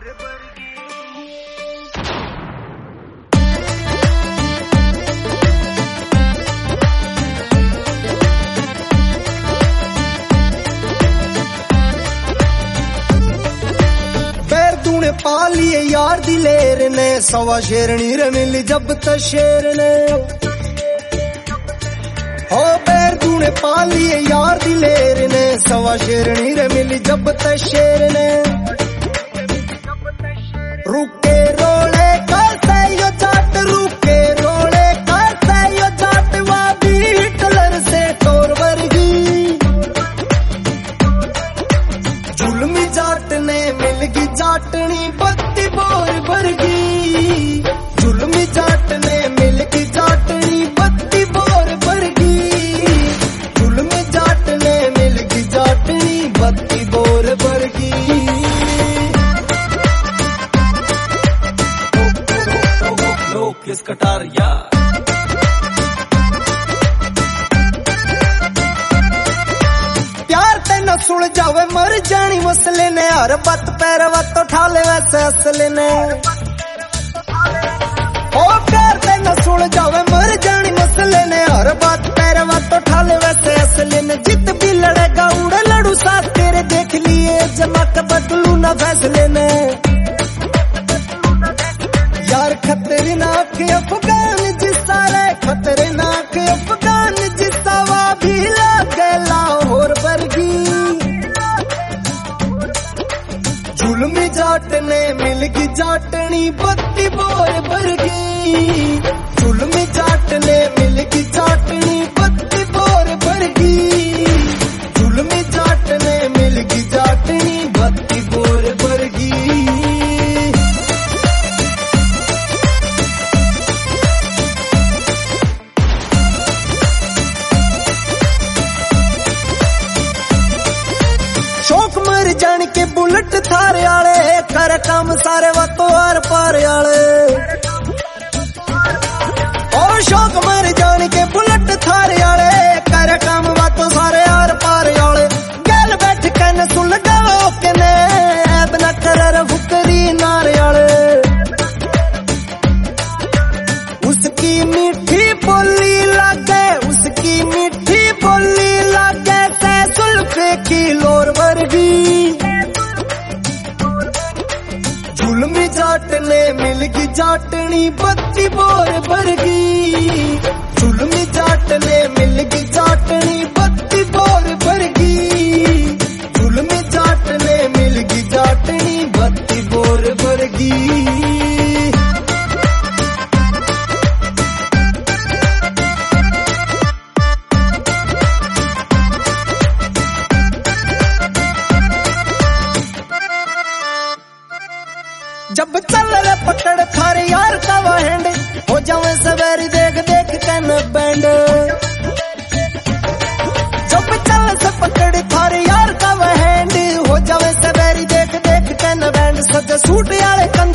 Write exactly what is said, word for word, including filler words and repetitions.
पा लिए यार दिलेर ने सवा शेरनी रे मिली जब त शेर ने हो पैर तूने पा लिए यार दिलेर ने सवा शेरनी रे मिली जब त शेर ने रुके रोले करते यो जाट रुके रोले करते यो जाट वा भी कलर से तोर वर्गी जुल्मी जाट ने मिलगी जाटनी बत्ती बोर भरगी जुल्मी जाट ने मिलगी जाटनी बत्ती बोर भरगी जुल्मी जाट ने मिलगी जाटनी बत्ती बोर भरगी लोग किस कटारिया सुन जावे मर जानी मसले ने हर बात पैर वातो ठाले वैसे असले ने ओ प्यार ते न सुन जावे मर जानी मसले ने हर बात पैर वातो ठाले वैसे असले ने जित भी लड़ेगा उड़े लड़ू साथ तेरे देख लिए जमा के बदलू ना फैसले ने यार खतरनाक अफगान जिसा रे खतरनाक अफगान जिसा वा भी लागे लाहौर वर्गी जुल्मी जाट ने मिलगी जाटनी बत्ती बोर भरगी जुल्मी जाट ने मिलगी जाटनी बत्ती बोर भरगी जुल्मी जाट ने मिलगी जाटनी बत्ती बोर भरगी शौक मर जान के बुलेट थारे आले कर काम सारे वातो आर पार आले और शौक मर जान के बुलेट थारे आले कर काम वातो सारे आर पार आले गल बैठ के न सुन गाओ के ने ऐब न कर फुकरी नारे आले उसकी मीठी बोली लागे उसकी मीठी बोली लागे ते सुल्फे की लोर वर्गी जुल्मी जाट ने मिलगी जाटनी बत्ती बोर भरगी जुल्मी जाट ने मिलगी जाटनी बत्ती बोर भरगी जुल्मी जाट ने मिलगी जाटनी बत्ती बोर भरगी जब चल रे पकड़ थारे यार का वहंड हो जावे सवेरी देख देख के न बैंड जब चल से पकड़ थारे यार का वहंड हो जावे सवेरी देख देख के न बैंड सज सूट यार